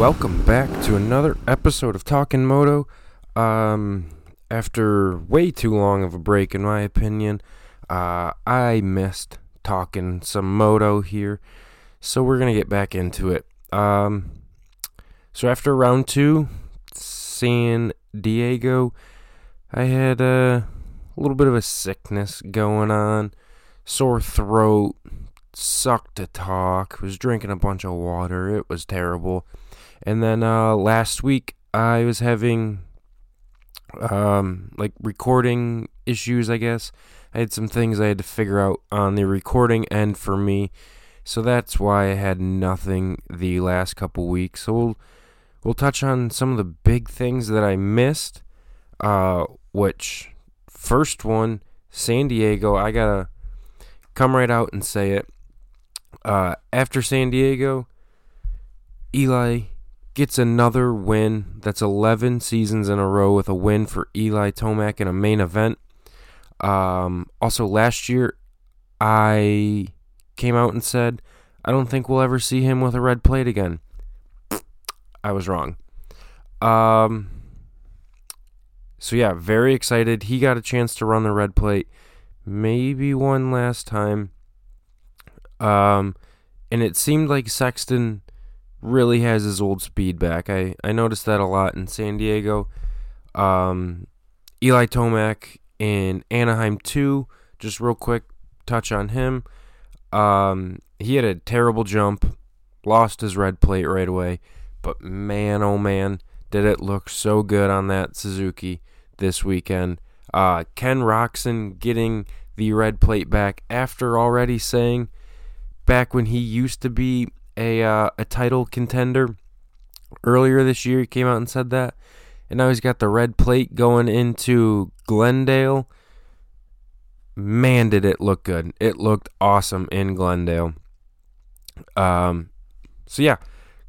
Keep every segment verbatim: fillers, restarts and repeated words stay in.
welcome back to another episode of Talkin' Moto. Um, after way too long of a break, in my opinion, uh, I missed talking some moto here, so we're gonna get back into it. Um, so after round two, San Diego, I had uh, a little bit of a sickness going on, sore throat, sucked to talk, was drinking a bunch of water. It was terrible. And then uh, last week, I was having um, like recording issues, I guess. I had some things I had to figure out on the recording end for me. So that's why I had nothing the last couple weeks. So we'll, we'll touch on some of the big things that I missed. Uh, which, first one, San Diego, I gotta come right out and say it. Uh, after San Diego, Eli gets another win. That's eleven seasons in a row with a win for Eli Tomac in a main event. Um, also, last year, I came out and said, I don't think we'll ever see him with a red plate again. I was wrong. Um, so, yeah, very excited. He got a chance to run the red plate. Maybe one last time. Um, and it seemed like Sexton really has his old speed back. I, I noticed that a lot in San Diego. Um, Eli Tomac in Anaheim two, just real quick touch on him. Um, he had a terrible jump, lost his red plate right away, but man, oh man, did it look so good on that Suzuki this weekend. Uh, Ken Roczen getting the red plate back after already saying back when he used to be a uh, a title contender earlier this year, he came out and said that, and now he's got the red plate going into Glendale. Man, did it look good. It looked awesome in Glendale. Um, so yeah,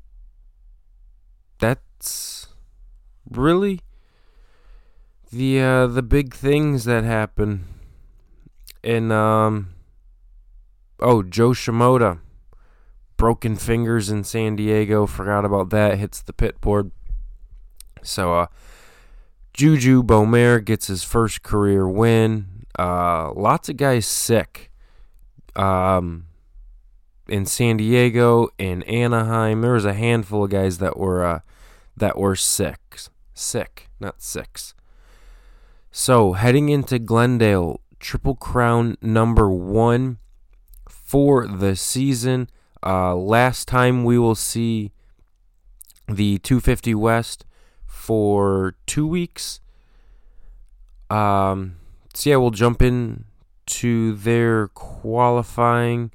that's really the uh, the big things that happen. And um, oh, Joe Shimoda, broken fingers in San Diego. Forgot about that. Hits the pit board. So uh, Juju Beaumer gets his first career win. Uh, lots of guys sick. Um, in San Diego, in Anaheim, there was a handful of guys that were uh, that were sick, sick, not six. So heading into Glendale, Triple Crown number one for the season. Uh, last time we will see the two fifty West for two weeks. Um, so yeah, we'll jump in to their qualifying,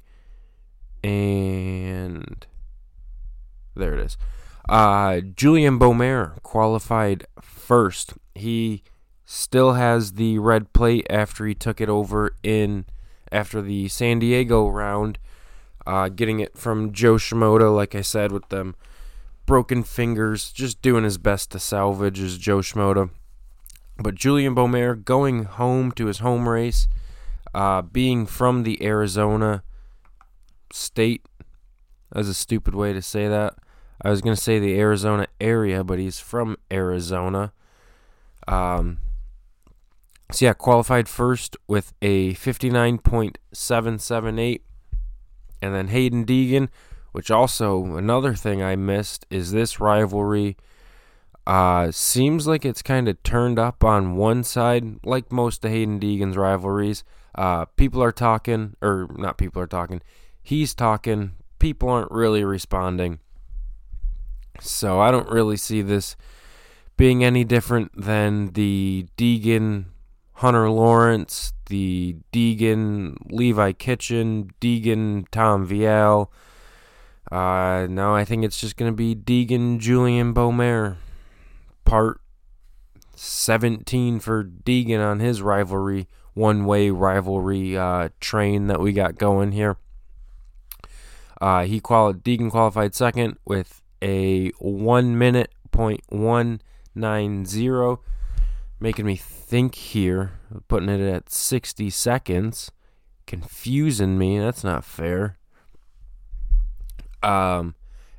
and there it is. Uh, Julian Beaumer qualified first. He still has the red plate after he took it over in after the San Diego round. Uh, getting it from Joe Shimoda, like I said, with them broken fingers, just doing his best to salvage as Joe Shimoda. But Julian Beaumer going home to his home race, uh, being from the Arizona state. That's a stupid way to say that. I was going to say the Arizona area, but he's from Arizona. Um, so yeah, qualified first with a fifty-nine point seven seven eight. And then Hayden Deegan, which also another thing I missed is this rivalry. Uh, seems like it's kind of turned up on one side, like most of Hayden Deegan's rivalries. Uh, people are talking, or not people are talking, he's talking, people aren't really responding. So I don't really see this being any different than the Deegan Hunter Lawrence, the Deegan Levi Kitchen, Deegan Tom Vial. Uh, no, I think it's just going to be Deegan Julian Beaumer. Part seventeen for Deegan on his rivalry, one-way rivalry uh, train that we got going here. Uh, he quali- Deegan qualified second with a one minute point one nine zero. Making me think here, putting it at sixty seconds, confusing me. That's not fair. Um,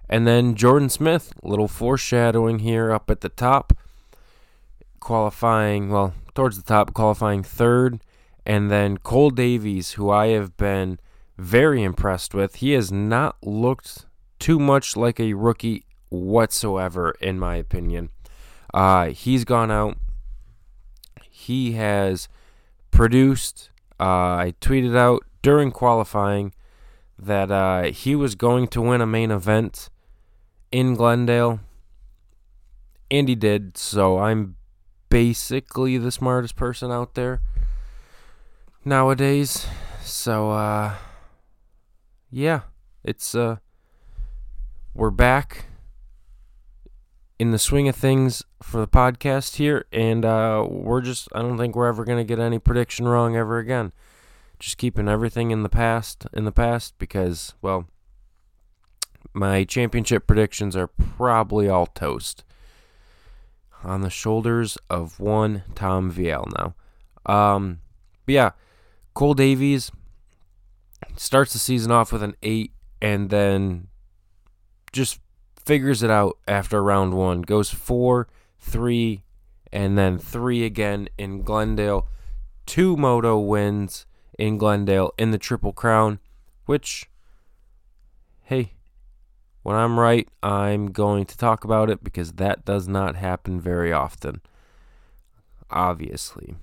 And then Jordan Smith, little foreshadowing here up at the top, qualifying, well, towards the top, qualifying third. And then Cole Davies, who I have been very impressed with. He has not looked too much like a rookie whatsoever, in my opinion. Uh, he's gone out. He has produced. Uh, I tweeted out during qualifying that uh, he was going to win a main event in Glendale, and he did. So I'm basically the smartest person out there nowadays. So uh, yeah, it's uh, we're back in the swing of things for the podcast here, and uh, we're just, I don't think we're ever going to get any prediction wrong ever again. Just keeping everything in the past, in the past, because, well, my championship predictions are probably all toast. On the shoulders of one Tom Viel now. Um, but yeah, Cole Davies starts the season off with an eight, and then just figures it out after round one. Goes four, three, and then three again in Glendale. Two moto wins in Glendale in the Triple Crown, which, hey, when I'm right, I'm going to talk about it because that does not happen very often, obviously.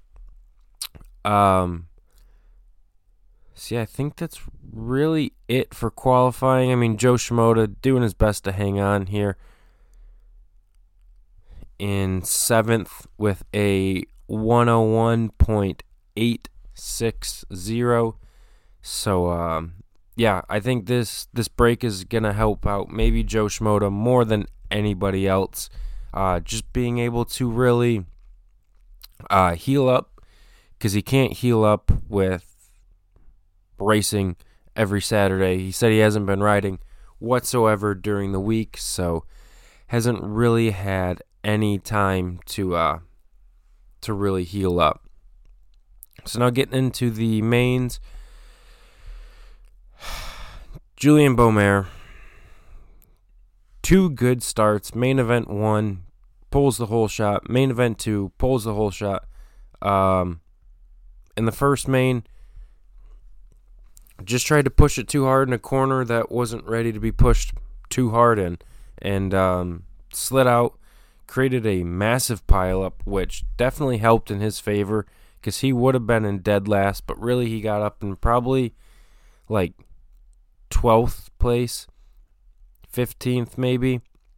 Um, see, I think that's really it for qualifying. I mean, Joe Shimoda doing his best to hang on here in seventh with a one oh one point eight six zero. So, um, yeah, I think this, this break is going to help out maybe Joe Shimoda more than anybody else. Uh, just being able to really uh, heal up, because he can't heal up with racing every Saturday. He said he hasn't been riding whatsoever during the week, so hasn't really had any time to uh, to really heal up. So now getting into the mains. Julien Beaumer, two good starts. Main event one, pulls the whole shot. Main event two, pulls the whole shot. Um, in the first main, just tried to push it too hard in a corner that wasn't ready to be pushed too hard in. And um, slid out, created a massive pileup, which definitely helped in his favor, because he would have been in dead last, but really he got up in probably like twelfth place, fifteenth maybe.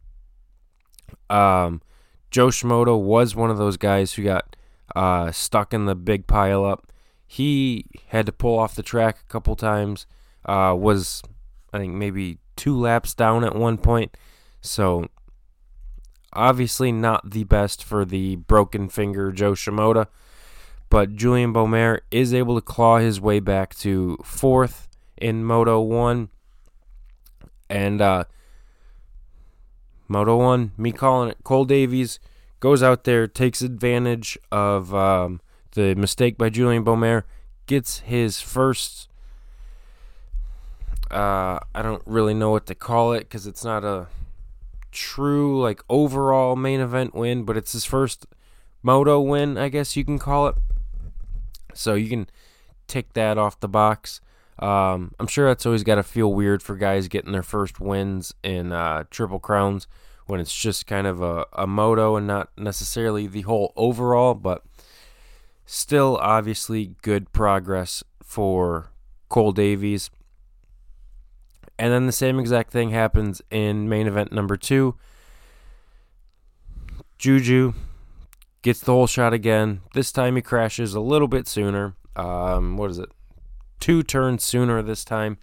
Um, Joe Shimoda was one of those guys who got uh, stuck in the big pile up. He had to pull off the track a couple times, uh, was, I think, maybe two laps down at one point. So, obviously not the best for the broken finger Joe Shimoda. But Julien Beaumer is able to claw his way back to fourth in Moto one. And uh, Moto one, me calling it, Cole Davies goes out there, takes advantage of um, the mistake by Julien Beaumer, gets his first, uh, I don't really know what to call it because it's not a true like overall main event win, but it's his first Moto win, I guess you can call it. So you can tick that off the box. Um, I'm sure that's always got to feel weird for guys getting their first wins in uh, Triple Crowns when it's just kind of a, a moto and not necessarily the whole overall, but still obviously good progress for Cole Davies. And then the same exact thing happens in main event number two. Juju gets the whole shot again. This time he crashes a little bit sooner. Um, what is it? Two turns sooner this time.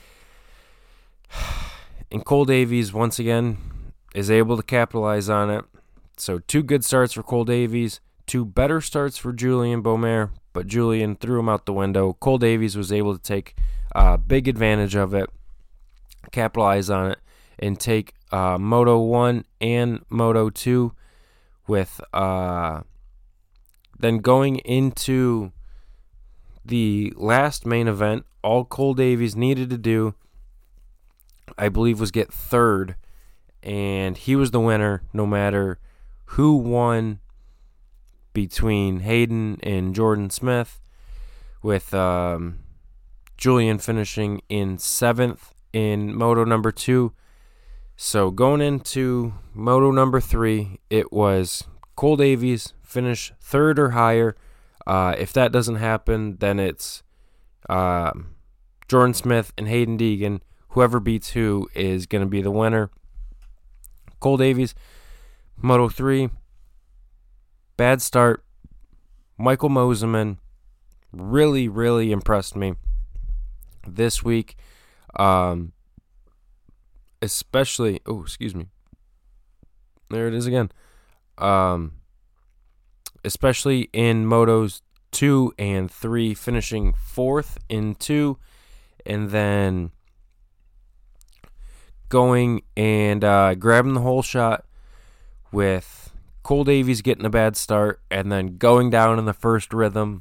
And Cole Davies, once again, is able to capitalize on it. So two good starts for Cole Davies. Two better starts for Julien Beaumer. But Julien threw him out the window. Cole Davies was able to take uh, big advantage of it, capitalize on it, and take uh, Moto one and Moto two with uh, then going into the last main event. All Cole Davies needed to do I believe, was get third, and he was the winner no matter who won between Hayden and Jordan Smith, with um, Julian finishing in seventh in Moto number two. So going into Moto number three, it was Cole Davies finish third or higher. Uh, if that doesn't happen, then it's uh, Jordan Smith and Hayden Deegan. Whoever beats who is going to be the winner. Cole Davies, Moto three, bad start. Michael Mosiman really, really impressed me this week. Um, especially, oh, excuse me. There it is again. Um, especially in Motos two and three, finishing fourth in two, and then going and uh, grabbing the whole shot, with Cole Davies getting a bad start and then going down in the first rhythm.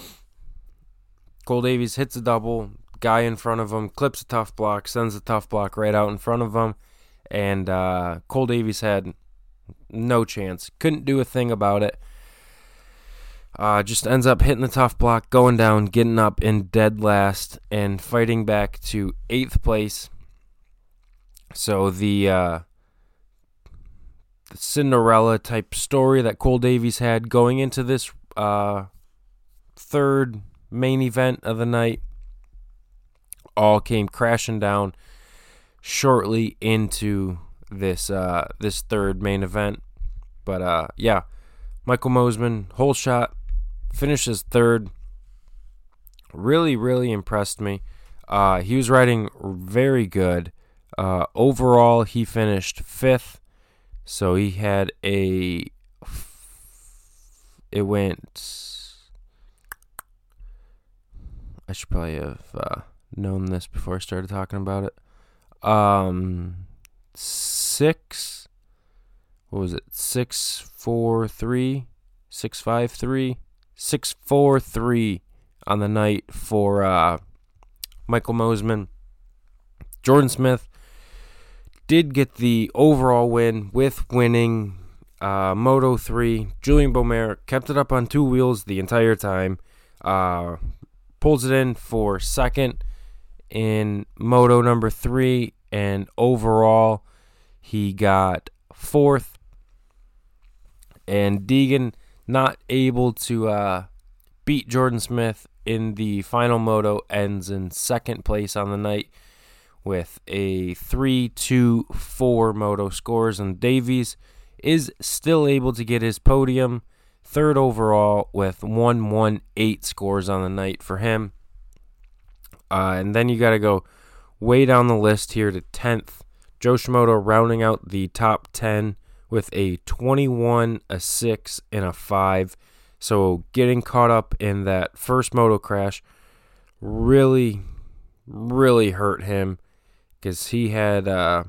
Cole Davies hits a double, guy in front of him clips a tough block, sends a tough block right out in front of him, and uh, Cole Davies had no chance, couldn't do a thing about it. Uh, just ends up hitting the tough block, going down, getting up in dead last, and fighting back to eighth place. So the, uh, the Cinderella type story that Cole Davies had going into this uh, third main event of the night all came crashing down shortly into this uh, this third main event. But uh, yeah, Michael Mosiman, whole shot, finishes third. Really, really impressed me. Uh, he was riding very good. Uh, overall, he finished fifth. So he had a. It went. I should probably have uh, known this before I started talking about it. Um, six. What was it? Six, four, three, six, five, three, six, four, three on the night for uh, Michael Mosiman. Jordan Smith did get the overall win with winning uh, Moto three. Julian Beaumer kept it up on two wheels the entire time. Uh, pulls it in for second in Moto number three, and overall he got fourth. And Deegan not able to uh, beat Jordan Smith in the final moto, ends in second place on the night with a three two four moto scores, and Davies is still able to get his podium, third overall with one one eight scores on the night for him. Uh, and then you got to go way down the list here to tenth. Joe Shimoda rounding out the top ten with a twenty-one, a six, and a five. So getting caught up in that first moto crash really, really hurt him, because he had uh,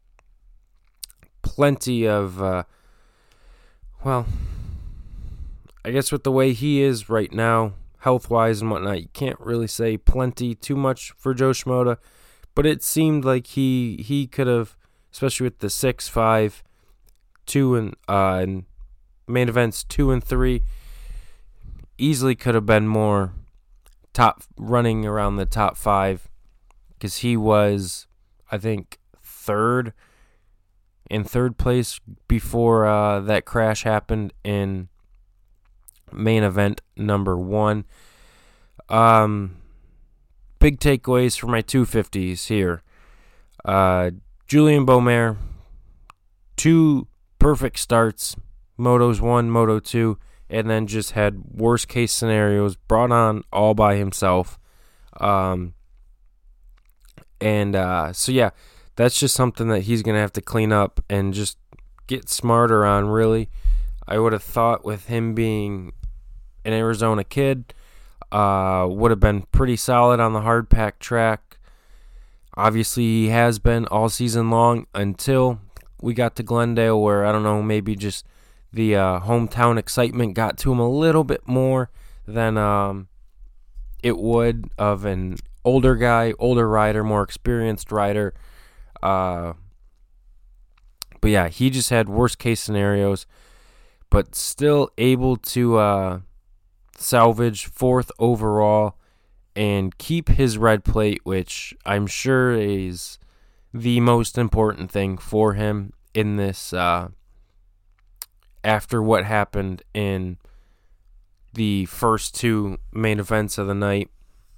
plenty of, uh, well, I guess with the way he is right now, health-wise and whatnot, you can't really say plenty too much for Joe Shimoda, but it seemed like he he could have, especially with the six, five, two, and, uh, and main events two and three, easily could have been more top, running around the top five, because he was, I think, third in third place before uh, that crash happened in main event number one. Um, big takeaways for my two fifties here. Uh, Julian Beaumer, two perfect starts, Motos one, Moto two, and then just had worst case scenarios brought on all by himself. Um, and uh, so, yeah, that's just something that he's going to have to clean up and just get smarter on, really. I would have thought with him being an Arizona kid, uh, would have been pretty solid on the hard pack track. Obviously, he has been all season long until we got to Glendale, where, I don't know, maybe just the uh, hometown excitement got to him a little bit more than um, it would of an older guy, older rider, more experienced rider. Uh, but yeah, he just had worst case scenarios, but still able to uh, salvage fourth overall and keep his red plate, which I'm sure is the most important thing for him in this, uh, after what happened in the first two main events of the night.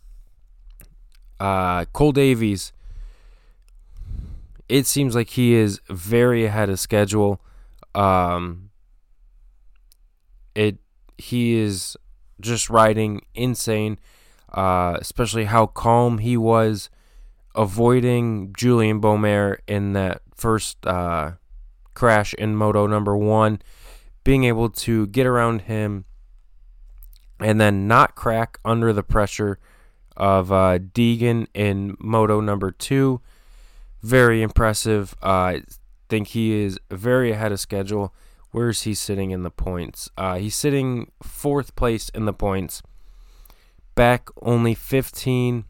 Uh, Cole Davies, it seems like he is very ahead of schedule. Um, it he is just riding insane, uh, especially how calm he was, avoiding Julien Beaumer in that first uh, crash in Moto number one, being able to get around him and then not crack under the pressure of uh, Deegan in Moto number two. Very impressive. Uh, I think he is very ahead of schedule. Where is he sitting in the points? Uh, he's sitting fourth place in the points. Back only fifteen.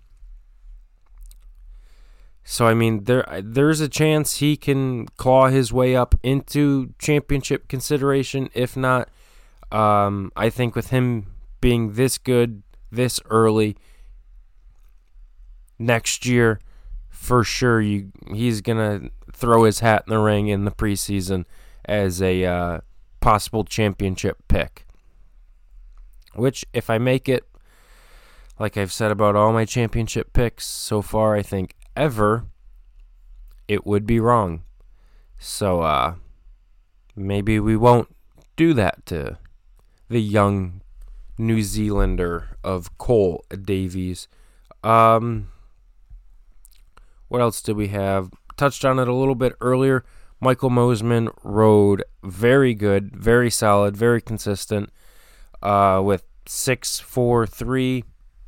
So, I mean, there there's a chance he can claw his way up into championship consideration. If not, um, I think with him being this good this early, next year, for sure, you he's going to throw his hat in the ring in the preseason as a uh, possible championship pick. Which, if I make it, like I've said about all my championship picks so far, I think ever, it would be wrong. So, uh, maybe we won't do that to the young New Zealander of Cole Davies. Um... What else did we have? Touched on it a little bit earlier. Michael Mosiman rode very good, very solid, very consistent, uh, with six four three.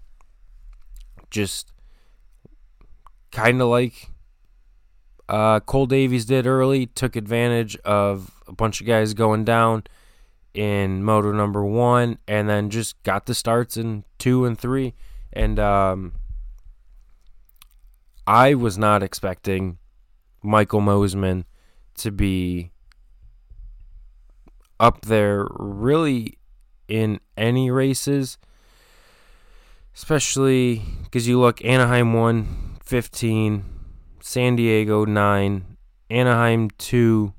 Just kind of like uh, Cole Davies did early. Took advantage of a bunch of guys going down in Moto number one, and then just got the starts in two and three. And um, I was not expecting Michael Mosiman to be up there really in any races, especially because you look, Anaheim one, fifteen, San Diego nine, Anaheim two,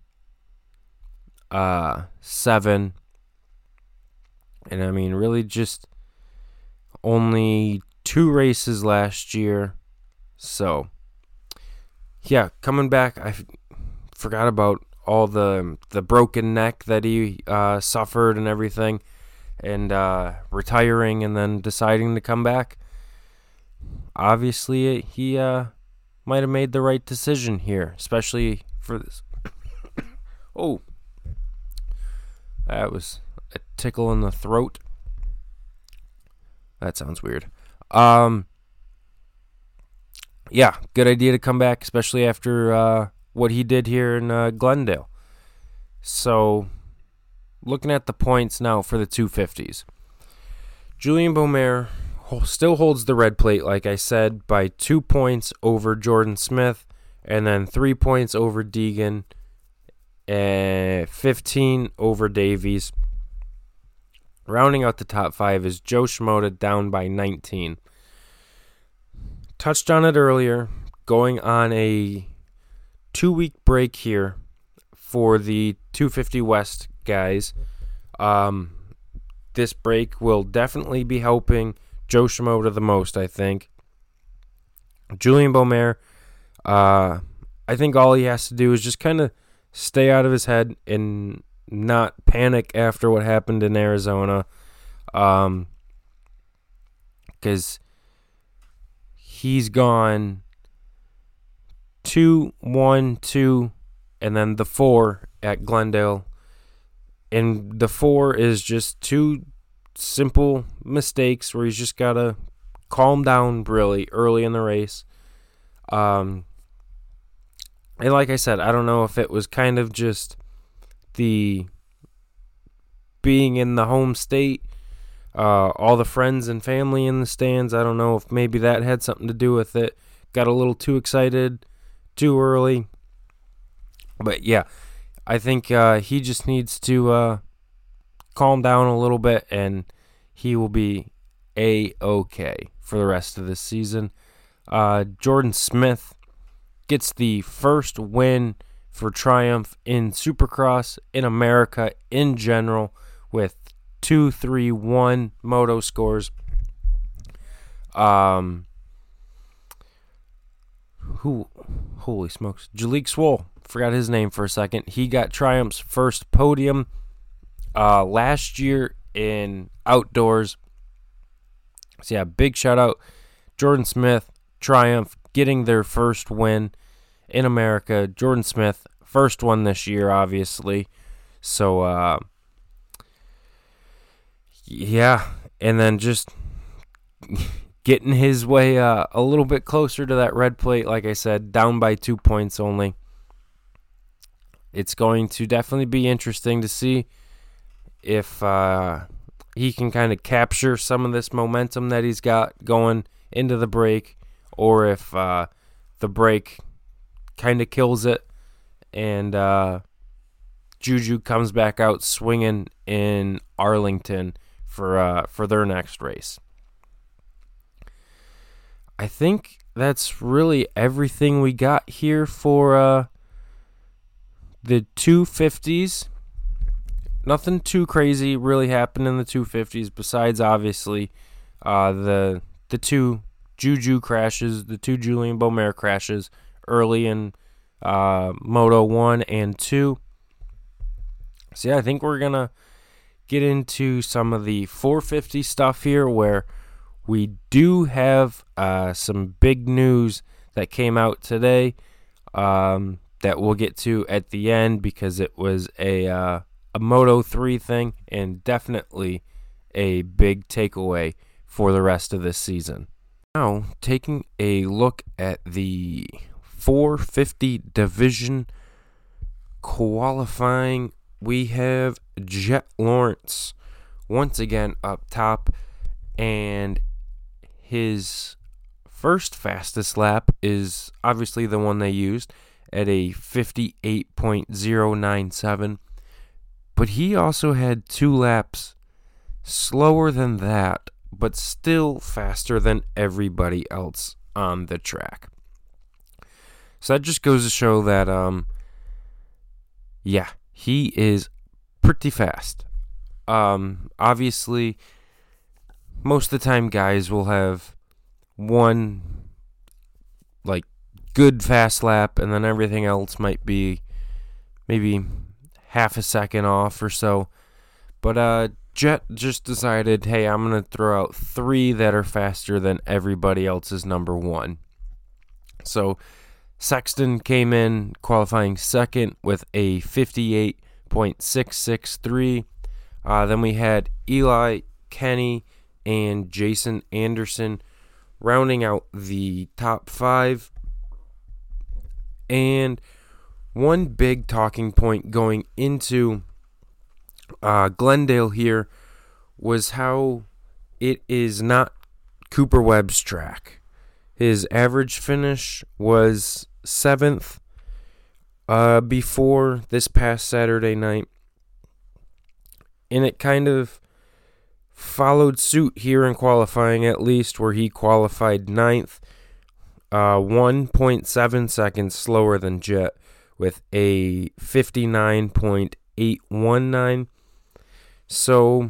uh, seven, and I mean really just only two races last year. So, yeah, coming back, I f- forgot about all the the broken neck that he uh, suffered and everything, and uh, retiring and then deciding to come back. Obviously, he uh, might have made the right decision here, especially for this. Oh, that was a tickle in the throat. That sounds weird. Um... Yeah, good idea to come back, especially after uh, what he did here in uh, Glendale. So, looking at the points now for the two fifties. Julien Beaumer still holds the red plate, like I said, by two points over Jordan Smith, and then three points over Deegan, and fifteen over Davies. Rounding out the top five is Joe Shimoda down by nineteen. Touched on it earlier, going on a two-week break here for the two fifty West guys. Um, this break will definitely be helping Joe Shimoda the most, I think. Julien Beaumer, uh, I think all he has to do is just kind of stay out of his head and not panic after what happened in Arizona. Um, because he's gone two, one, two, and then the four at Glendale. And the four is just two simple mistakes where he's just got to calm down really early in the race. Um, and like I said, I don't know if it was kind of just the being in the home state, uh, all the friends and family in the stands. I don't know if maybe that had something to do with it. Got a little too excited, too early. But yeah, I think uh, he just needs to uh, calm down a little bit, and he will be A-okay for the rest of this season. Uh, Jordan Smith gets the first win for Triumph in Supercross in America in general with two three one moto scores. Um, who, holy smokes, Jalek Swoll, forgot his name for a second. He got Triumph's first podium uh, last year in outdoors. So yeah, big shout out Jordan Smith, Triumph, getting their first win in America. Jordan Smith, first one this year, obviously. So, uh, yeah, and then just getting his way uh, a little bit closer to that red plate, like I said, down by two points only. It's going to definitely be interesting to see if uh, he can kind of capture some of this momentum that he's got going into the break, or if uh, the break kind of kills it and uh, Juju comes back out swinging in Arlington for uh, for their next race. I think that's really everything we got here for uh, the two fifties. Nothing too crazy really happened in the two fifties besides obviously uh, the the two Juju crashes, the two Julian Beaumer crashes early in uh, Moto one and two. So yeah, I think we're going to get into some of the four fifty stuff here, where we do have uh, some big news that came out today um, that we'll get to at the end, because it was a uh, a Moto three thing and definitely a big takeaway for the rest of this season. Now, taking a look at the four fifty division qualifying, we have Jett Lawrence once again up top, and his first fastest lap is obviously the one they used at a fifty-eight point oh nine seven, but he also had two laps slower than that, but still faster than everybody else on the track. So that just goes to show that, um, yeah, he is pretty fast. Um, obviously, most of the time guys will have one, like, good fast lap, and then everything else might be maybe half a second off or so. But uh, Jett just decided, hey, I'm going to throw out three that are faster than everybody else's number one. So Sexton came in qualifying second with a fifty-eight point six six three. Uh, then we had Eli, Kenny, and Jason Anderson rounding out the top five. And one big talking point going into uh, Glendale here was how it is not Cooper Webb's track. His average finish was seventh uh, before this past Saturday night, and it kind of followed suit here in qualifying, at least, where he qualified ninth, uh, one point seven seconds slower than Jett with a fifty-nine point eight one nine. So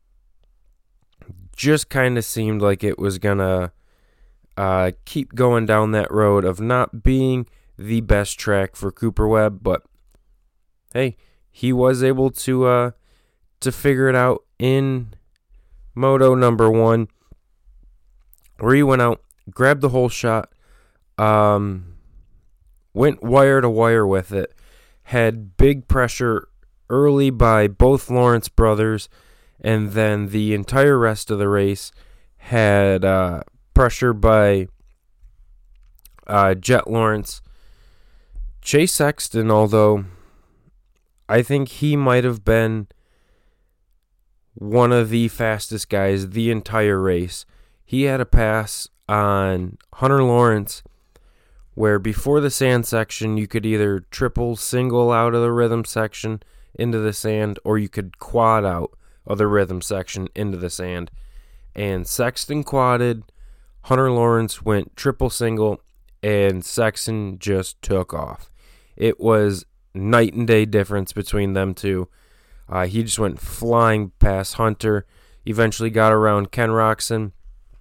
just kind of seemed like it was gonna uh, keep going down that road of not being the best track for Cooper Webb, but hey, he was able to uh, to figure it out in Moto number one, where he went out, grabbed the whole shot, um, went wire to wire with it, had big pressure early by both Lawrence brothers, and then the entire rest of the race had uh, pressure by uh, Jett Lawrence. Chase Sexton, although I think he might have been one of the fastest guys the entire race. He had a pass on Hunter Lawrence where before the sand section, you could either triple, single out of the rhythm section into the sand, or you could quad out of the rhythm section into the sand. And Sexton quadded, Hunter Lawrence went triple single, and Sexton just took off. It was night and day difference between them two. Uh, he just went flying past Hunter, eventually got around Ken Roczen.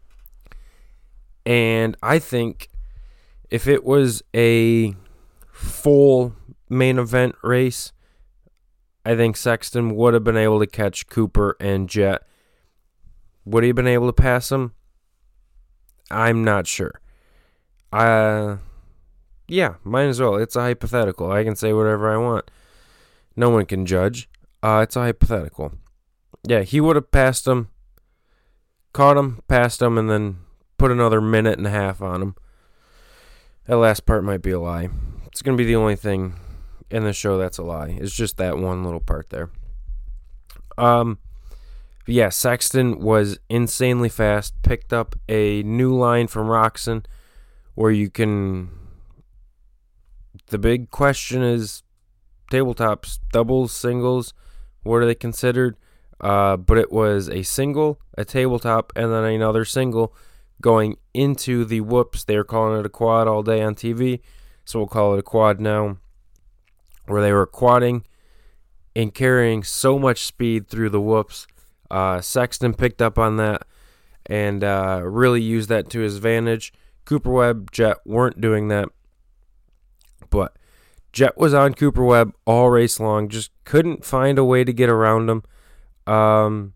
And I think if it was a full main event race, I think Sexton would have been able to catch Cooper and Jet. Would he have been able to pass him? I'm not sure. Uh, yeah, might as well. It's a hypothetical. I can say whatever I want. No one can judge. Uh, it's a hypothetical. Yeah, he would have passed him, caught him, passed him, and then put another minute and a half on him. That last part might be a lie. It's going to be the only thing in the show that's a lie. It's just that one little part there. Um, yeah, Sexton was insanely fast. Picked up a new line from Roczen where you can... The big question is tabletops, doubles, singles. What are they considered? Uh, but it was a single, a tabletop, and then another single going into the whoops. They were calling it a quad all day on T V, so we'll call it a quad now, where they were quadding and carrying so much speed through the whoops. Uh, Sexton picked up on that and uh, really used that to his advantage. Cooper Webb, Jet weren't doing that, but Jet was on Cooper Webb all race long, just couldn't find a way to get around him. Um,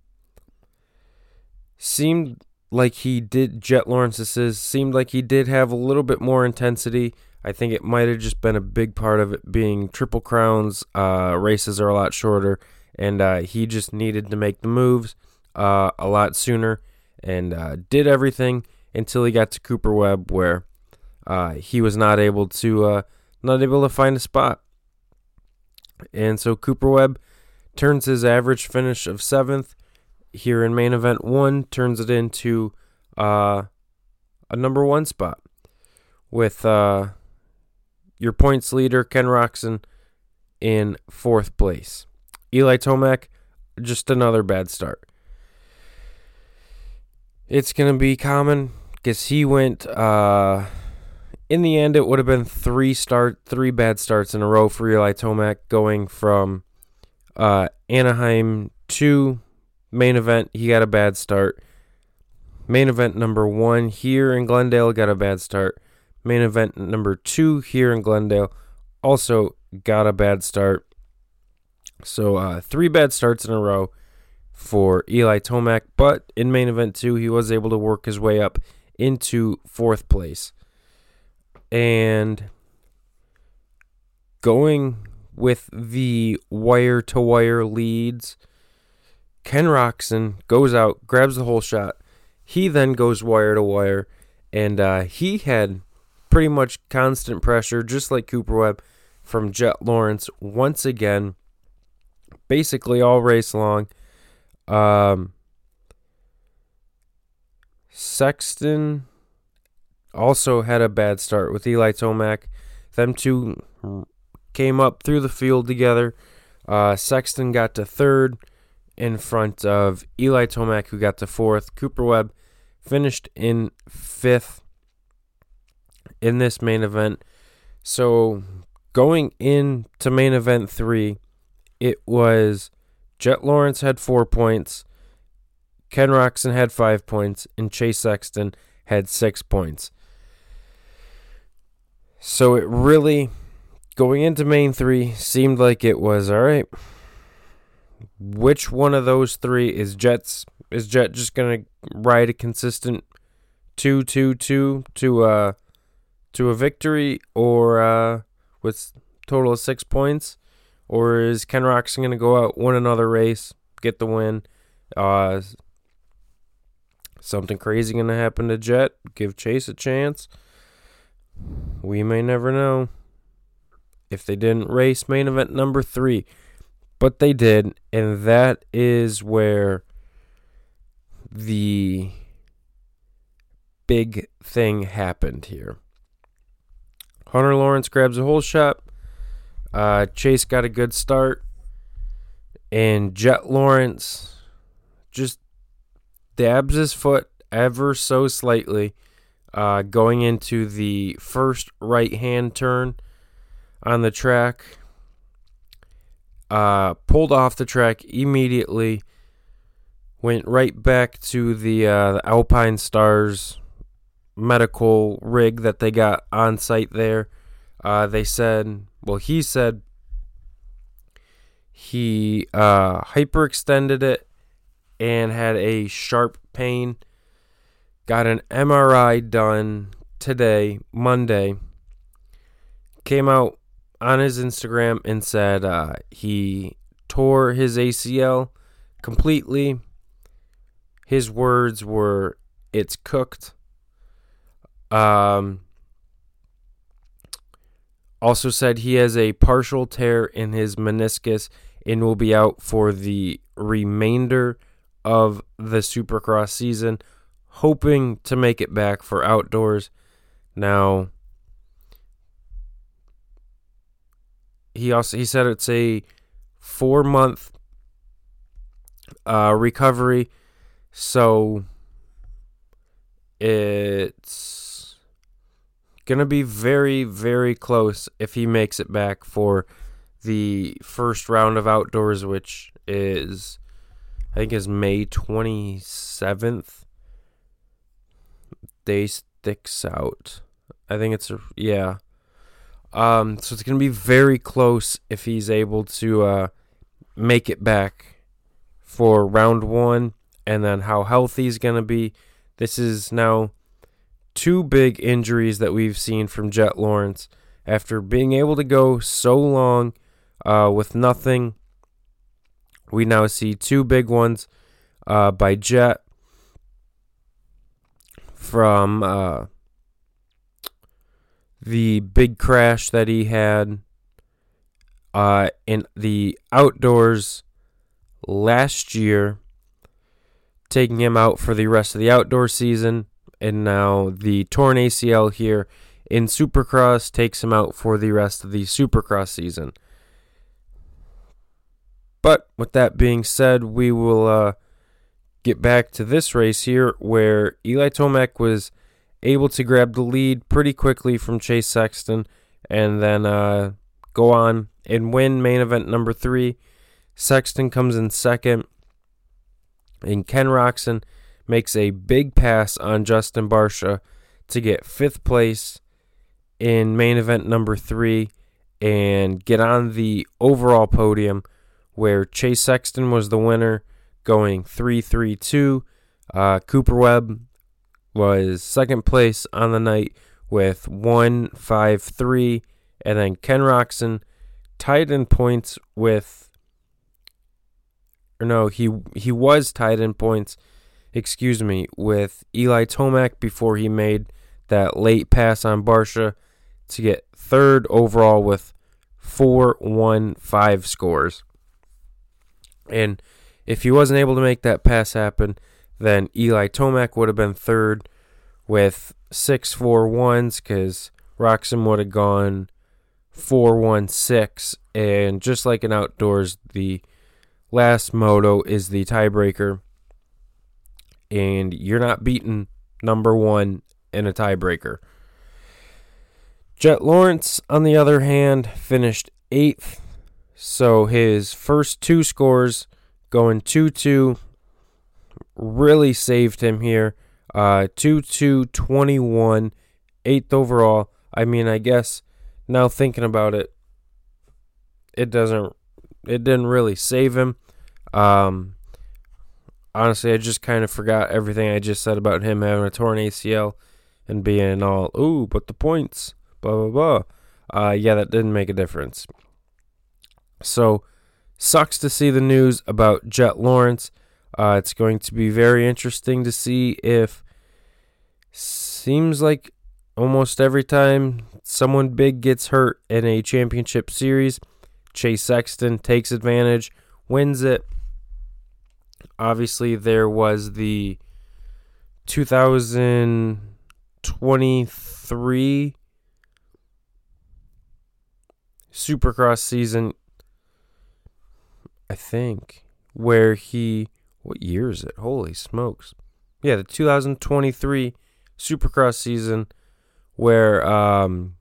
seemed like he did, Jet Lawrence's, seemed like he did have a little bit more intensity. I think it might have just been a big part of it being Triple Crowns. Uh, races are a lot shorter, and uh, he just needed to make the moves uh, a lot sooner, and uh, did everything until he got to Cooper Webb, where uh, he was not able to uh, not able to find a spot. And so Cooper Webb turns his average finish of seventh here in main event one, turns it into uh, a number one spot with uh, your points leader, Ken Roczen, in fourth place. Eli Tomac, just another bad start. It's going to be common because he went, uh, in the end, it would have been three start, three bad starts in a row for Eli Tomac, going from uh, Anaheim to main event. He got a bad start. Main event number one here in Glendale got a bad start. Main event number two here in Glendale also got a bad start. So uh, three bad starts in a row for Eli Tomac, but in main event two, he was able to work his way up into fourth place. And going with the wire-to-wire leads, Ken Roczen goes out, grabs the whole shot. He then goes wire-to-wire, and uh, he had pretty much constant pressure, just like Cooper Webb, from Jet Lawrence once again, basically all race long. Um, Sexton also had a bad start with Eli Tomac. Them two came up through the field together. Uh, Sexton got to third in front of Eli Tomac, who got to fourth. Cooper Webb finished in fifth in this main event. So going into main event three, it was Jet Lawrence had four points, Ken Roczen had five points, and Chase Sexton had six points. So it really, going into main three, seemed like it was, all right, which one of those three is Jet's? Is Jet just going to ride a consistent two two two to, uh, to a victory, or uh, with total of six points? Or is Ken Roczen going to go out, win another race, get the win? Uh, something crazy going to happen to Jet? Give Chase a chance? We may never know if they didn't race main event number three. But they did, and that is where the big thing happened here. Hunter Lawrence grabs a hole shot. Uh, Chase got a good start. And Jet Lawrence just dabs his foot ever so slightly uh, going into the first right-hand turn on the track. Uh, pulled off the track immediately. Went right back to the, uh, the Alpine Stars medical rig that they got on site there. Uh, they said, well, he said he uh, hyperextended it and had a sharp pain. Got an M R I done today, Monday. Came out on his Instagram and said uh, he tore his A C L completely. His words were, "It's cooked." Um, also said he has a partial tear in his meniscus and will be out for the remainder of the Supercross season, hoping to make it back for outdoors. Now, he also he said it's a four-month uh, recovery, so it's gonna be very, very close if he makes it back for the first round of outdoors, which is, I think, is May twenty-seventh. Day sticks out. I think it's, a, yeah. Um, so it's going to be very close if he's able to uh, make it back for round one, and then how healthy he's going to be. This is now two big injuries that we've seen from Jet Lawrence. After being able to go so long uh, with nothing, we now see two big ones uh, by Jet from uh, the big crash that he had uh, in the outdoors last year, taking him out for the rest of the outdoor season, and now the torn A C L here in Supercross takes him out for the rest of the Supercross season. But with that being said, we will uh, get back to this race here, where Eli Tomac was able to grab the lead pretty quickly from Chase Sexton and then uh, go on and win main event number three. Sexton comes in second, and Ken Roczen makes a big pass on Justin Barcia to get fifth place in main event number three and get on the overall podium, where Chase Sexton was the winner, going three three two. Uh, Cooper Webb was second place on the night with one five three. And then Ken Roczen tied in points with, or no, he he was tied in points, excuse me, with Eli Tomac before he made that late pass on Barcia to get third overall with four one five scores. And if he wasn't able to make that pass happen, then Eli Tomac would have been third with six four ones, because Roczen would have gone four one six. And just like in outdoors, the last moto is the tiebreaker, and you're not beating number one in a tiebreaker. Jet Lawrence, on the other hand, finished eighth. So his first two scores, going two two, really saved him here. Uh, two two twenty-one, eighth overall. I mean, I guess now thinking about it, it doesn't, it didn't really save him. Um, honestly, I just kind of forgot everything I just said about him having a torn A C L and being all, ooh, but the points, blah, blah, blah. Uh, yeah, that didn't make a difference. So, sucks to see the news about Jet Lawrence. Uh, it's going to be very interesting to see if, seems like almost every time someone big gets hurt in a championship series, Chase Sexton takes advantage, wins it. Obviously, there was the two thousand twenty-three Supercross season, I think, where he, what year is it? Holy smokes. Yeah, the two thousand twenty-three Supercross season where um,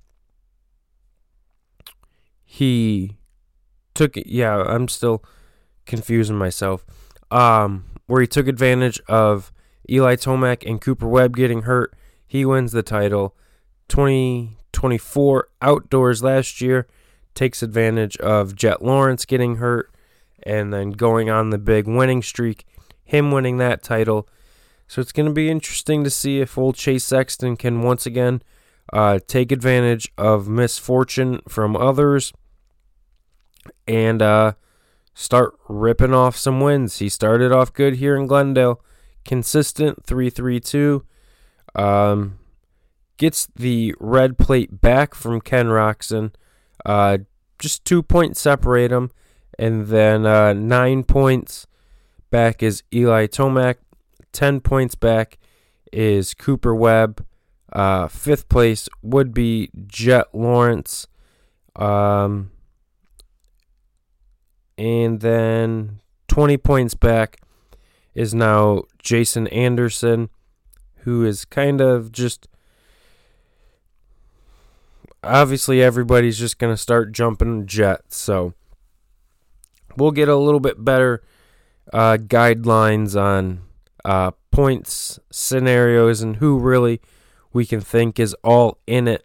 he took, yeah, I'm still confusing myself, um, where he took advantage of Eli Tomac and Cooper Webb getting hurt. He wins the title. twenty twenty-four outdoors last year, takes advantage of Jet Lawrence getting hurt and then going on the big winning streak, him winning that title. So it's going to be interesting to see if old Chase Sexton can once again uh, take advantage of misfortune from others and uh, start ripping off some wins. He started off good here in Glendale, consistent three three two. Um, gets the red plate back from Ken Roczen. Uh, just two points separate them. And then uh, nine points back is Eli Tomac. Ten points back is Cooper Webb. Uh, fifth place would be Jet Lawrence. Um, and then twenty points back is now Jason Anderson, who is kind of just... Obviously, everybody's just going to start jumping Jet, so we'll get a little bit better uh, guidelines on uh, points, scenarios, and who really we can think is all in it.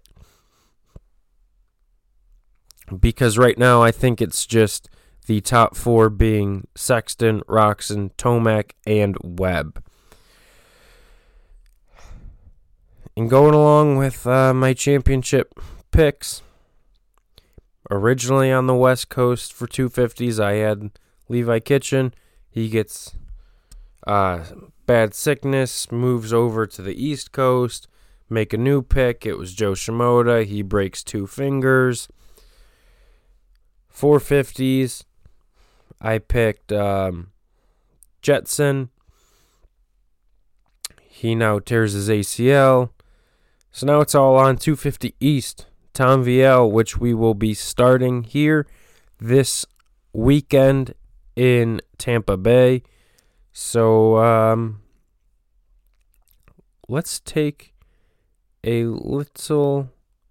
Because right now, I think it's just the top four being Sexton, Roczen, Tomac, and Webb. And going along with uh, my championship picks, originally on the West Coast for two fifties, I had Levi Kitchen. He gets uh, bad sickness, moves over to the East Coast, make a new pick. It was Joe Shimoda. He breaks two fingers. four fifties, I picked um, Jetson. He now tears his A C L. So now it's all on two fifty East. Tom Viel, which we will be starting here this weekend in Tampa Bay. So um, let's take a little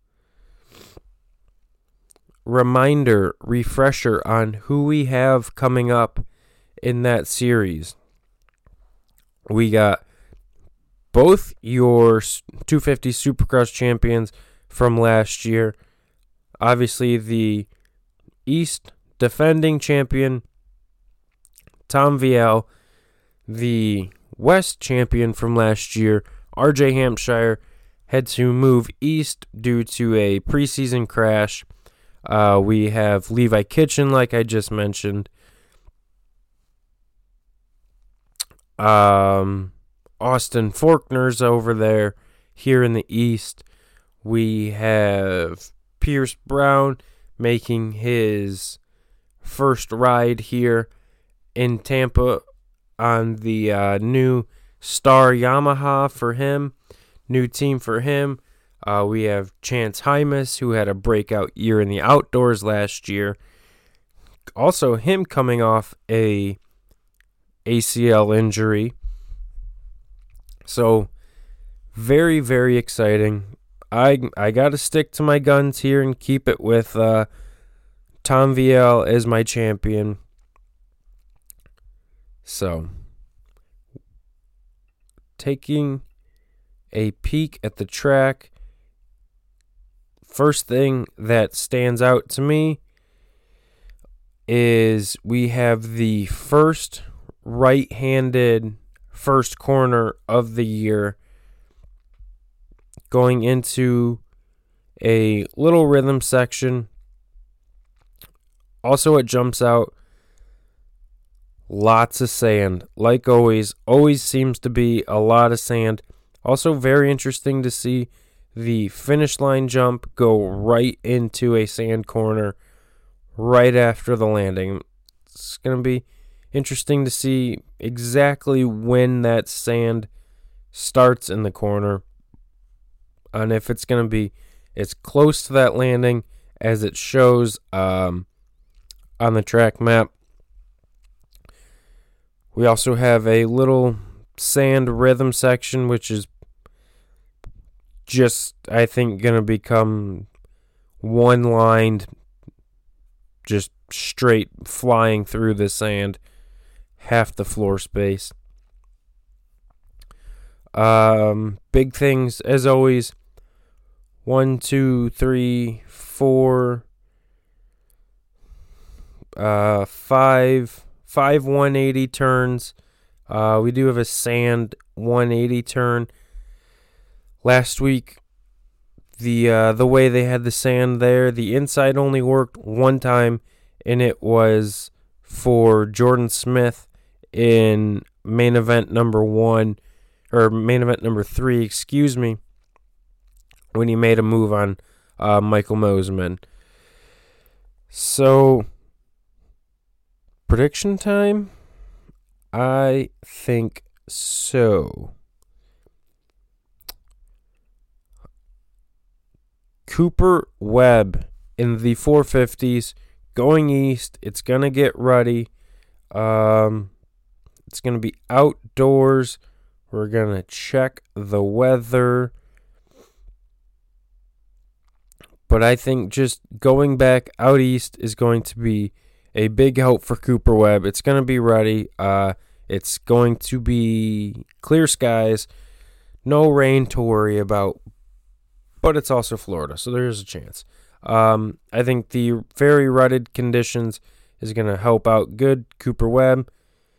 reminder, refresher on who we have coming up in that series. We got both your two fifty Supercross champions from last year. Obviously, the East defending champion, Tom Viel. The West champion from last year, R J Hampshire, had to move east due to a preseason crash. Uh, we have Levi Kitchen, like I just mentioned. Um, Austin Faulkner's over there here in the East. We have Pierce Brown making his first ride here in Tampa on the uh, new Star Yamaha for him. New team for him. Uh, we have Chance Hymas, who had a breakout year in the outdoors last year. Also, him coming off a A C L injury. So, very, very exciting. I I got to stick to my guns here and keep it with uh, Tom Viel as my champion. So, taking a peek at the track, first thing that stands out to me is we have the first right-handed first corner of the year going into a little rhythm section. Also, it jumps out lots of sand. Like always, always seems to be a lot of sand. Also, very interesting to see the finish line jump go right into a sand corner right after the landing. It's going to be interesting to see exactly when that sand starts in the corner and if it's going to be as close to that landing as it shows um, on the track map. We also have a little sand rhythm section, which is just, I think, going to become one-lined, just straight flying through the sand, half the floor space. Um, big things, as always, one, two, three, four, uh, five, five one eighty turns. Uh, we do have a sand one eighty turn. Last week, the uh, the way they had the sand there, the inside only worked one time, and it was for Jordan Smith in main event number one, or main event number three, excuse me, when he made a move on uh, Michael Mosiman. So, prediction time? I think so. Cooper Webb in the four fifties going east. It's going to get ruddy. Um, it's going to be outdoors. We're going to check the weather. But I think just going back out east is going to be a big help for Cooper Webb. It's going to be ruddy. Uh, it's going to be clear skies. No rain to worry about. But it's also Florida, so there's a chance. Um, I think the very rutted conditions is going to help out good Cooper Webb.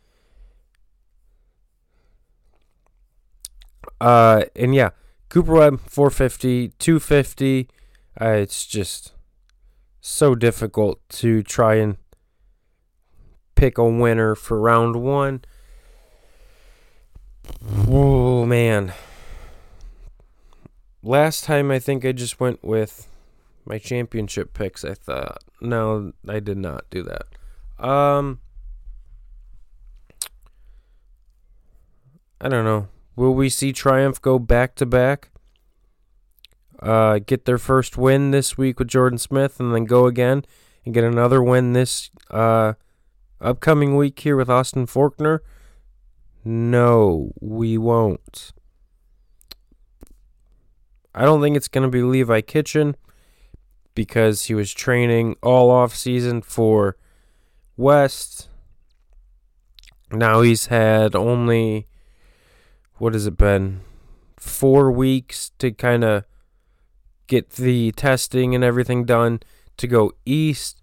Uh, and yeah, Cooper Webb, four fifty, two fifty. Uh, it's just so difficult to try and pick a winner for round one. Oh, man. Last time, I think I just went with my championship picks, I thought. No, I did not do that. Um, I don't know. Will we see Triumph go back-to-back? Uh, get their first win this week with Jordan Smith and then go again and get another win this uh, upcoming week here with Austin Forkner? No, we won't. I don't think it's going to be Levi Kitchen because he was training all off season for West. Now he's had only, what has it been, four weeks to kind of get the testing and everything done to go east.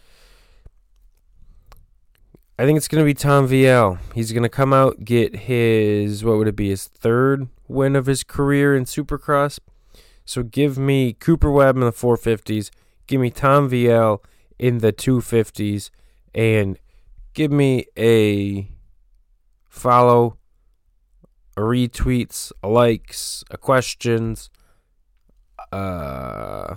I think it's going to be Tom Viel. He's going to come out, get his, what would it be, his third win of his career in Supercross. So give me Cooper Webb in the four fifties, give me Tom Viel in the two fifties, and give me a follow, a retweets, a likes, a questions. Uh,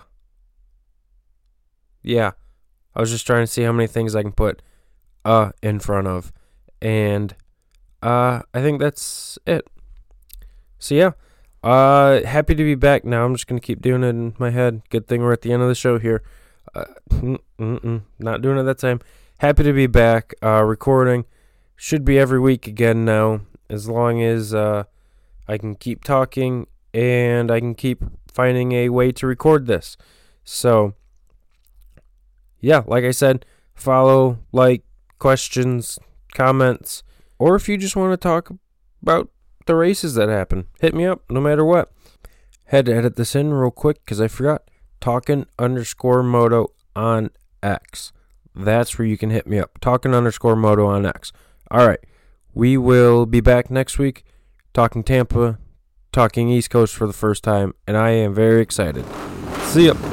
yeah, I was just trying to see how many things I can put uh in front of, and uh, I think that's it. So yeah. Uh, happy to be back now. I'm just going to keep doing it in my head. Good thing we're at the end of the show here. Uh, not doing it that time. Happy to be back. Uh, recording. Should be every week again now. As long as uh, I can keep talking and I can keep finding a way to record this. So, yeah, like I said, follow, like, questions, comments, or if you just want to talk about the races that happen, hit me up no matter what. Had to edit this in real quick because I forgot. Talking underscore moto on X. That's where you can hit me up. Talking underscore moto on X. All right. We will be back next week talking Tampa, talking East Coast for the first time, and I am very excited. See ya.